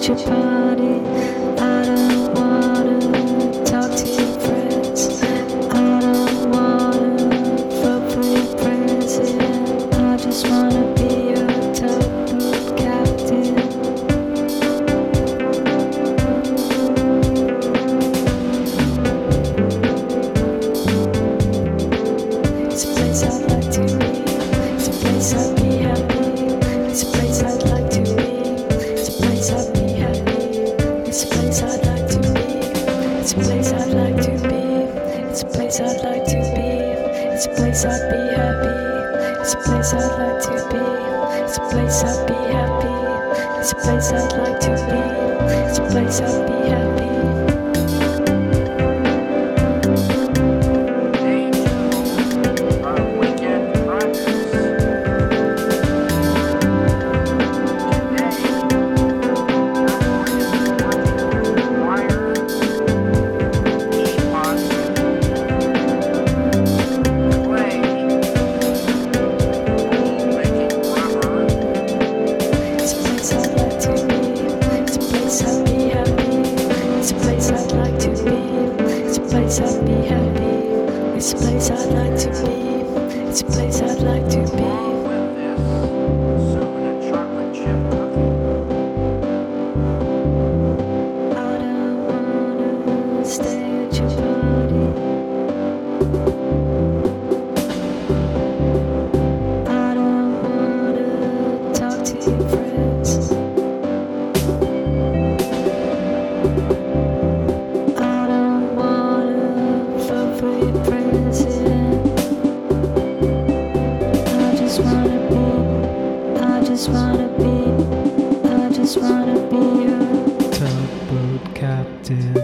your body. I don't wanna talk to your friends. I don't wanna vote for your president. I just wanna be your tugboat captain. It's a place I'd like to be. It's a place I'd be happy. It's a place I'd like to be. It's a place I'd be happy. It's a place I'd like to be. It's a place I'd like to be. It's a place I'd like to be. It's a place I'd be happy. It's a place I'd like to be. It's a place I'd be happy. It's a place I'd like to be. It's a place I'd be happy. I'd be happy. It's a place I'd like to be. It's a place I'd like to be. I don't wanna stay at your party. I don't wanna talk to your friends. I just wanna be your tugboat captain.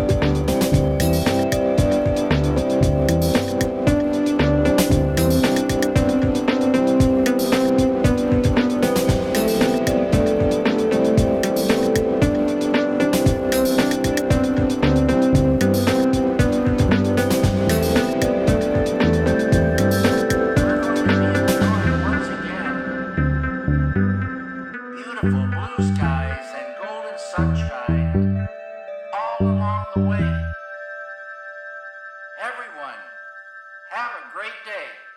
Beautiful blue skies and golden sunshine all along the way. Everyone, have a great day.